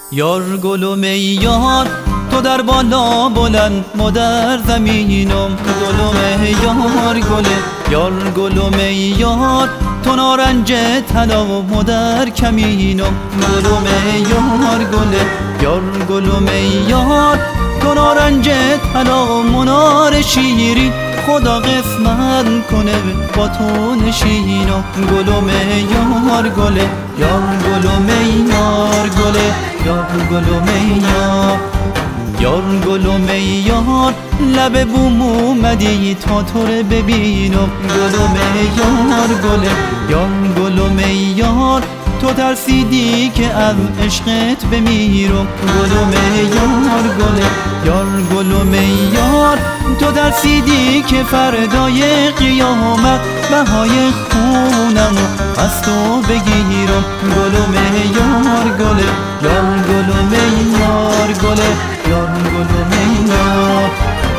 یار گل و میار تو در بالا بلند ما در زمینم. گل و میار گله یار گل و میار تو نارنج طلا و ما در کمینم. گل و میار گله یار گل و میار تو نارنج طلا و منار شیری خدا قسمت کنه با تو نشینم. گل و میار گله یار گل و میار گله یار گل و میار یار گل و میار لب بوم اومدی تا تو رو ببینم. گل و میار گله یار گل و میار تو ترسیدی که از عشقت بمیرم. گل و میار گله یار گل و میار تو ترسیدی که فردای قیامت بهای خونمو از تو بگیرم. گل و میار گله یار گل و میار گله یار گل و میار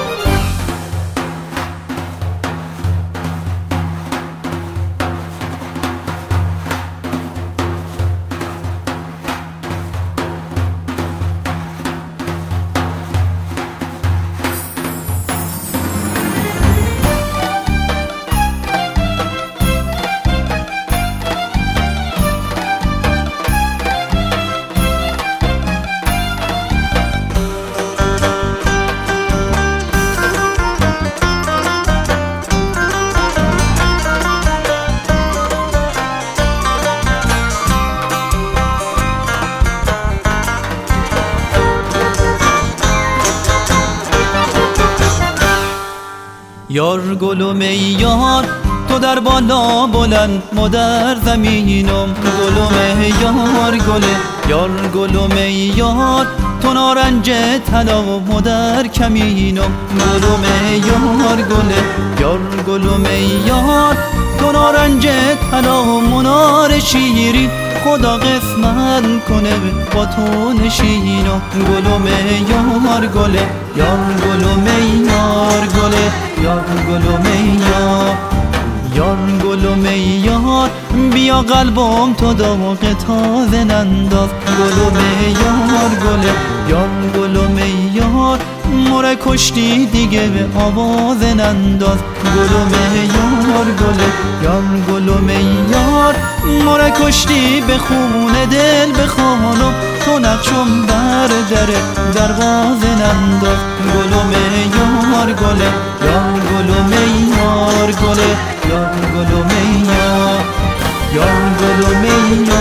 یار گل و میار تو در بالا بلند ما در زمینم. گل و میار گله یار گل و میار تو نارنج طلا و ما در کمینم. گل و میار گله یار گل و میار تو نارنج طلا و منار شیری خدا قسمت کنه با تو نشینم. گل و میار گله یار گل و میار گله یار گل و میار یار گل و میار بیا قلبم تو داغ تازه ننداز. گل و میار گله یار گل و میار مره کشتی دیگه به آواز ننداز. گل و میار گله یار گل و میار مره کشتی به خون دل بخوانم تو نقشم بر دروازه ننداز. گل و میار گله یار گل و میار گله یار گل و میار یار گل و میار